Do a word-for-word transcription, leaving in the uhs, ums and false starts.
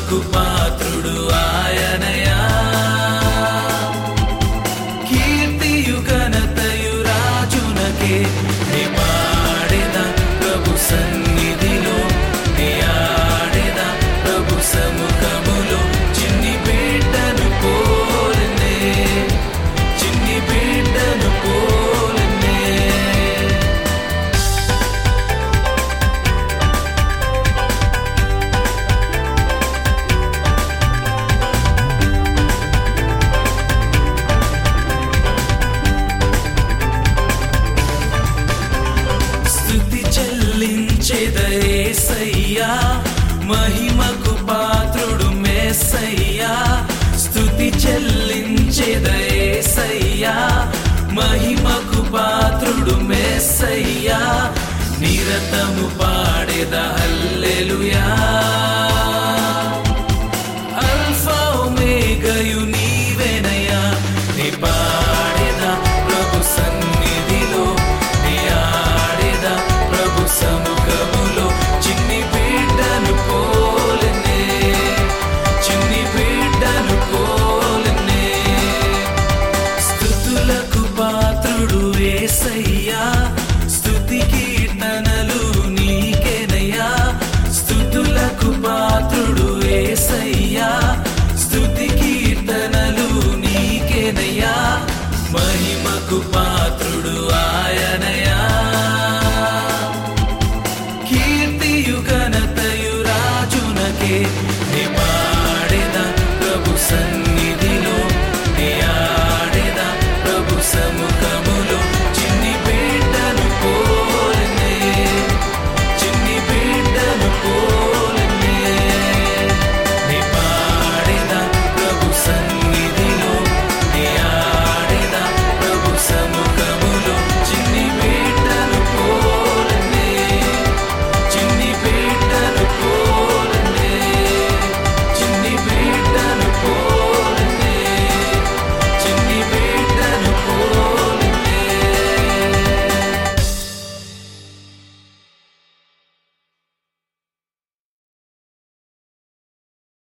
మహిమకు పాత్రుడు ఆయనయా. కీర్తియు ఘనతయు రాజునకే, నీ పాడెదా ప్రభు సన్నిధిలో, నీ ఆడెదా ప్రభు సముఖములో. చిన్ని బిడ్డను పోలెనే, చిన్ని బిడ్డను పోలెనే. స్తుతి చెల్లించెద యేసయ్యా, మహిమకు పాత్రుడు మెస్సయ్యా. స్తుతి చెల్లించెద యేసయ్యా, మహిమకు పాత్రుడు మెస్సయ్యా. నిరతము పాడెద హల్లెలూయా. అల్ఫా ఒమేగయు నీవేనయ్యా, నీ పాడెదా ప్రభు సన్నిధిలో, నీ ఆడెదా ప్రభు సముఖములో. చిన్ని బిడ్డను పోలెనే, చిన్ని బిడ్డను పోలెనే. స్తుతులకు పాత్రుడు యేసయ్యా, స్తుతి కీర్తనలు నీకేనయ్యా. స్తుతులకు పాత్రుడు యేసయ్యా, స్తుతి కీర్తనలు నీకేనయ్యా. మహిమకు పాత్రుడు ఆయనయా. కీర్తియు ఘనతయు రాజునకే,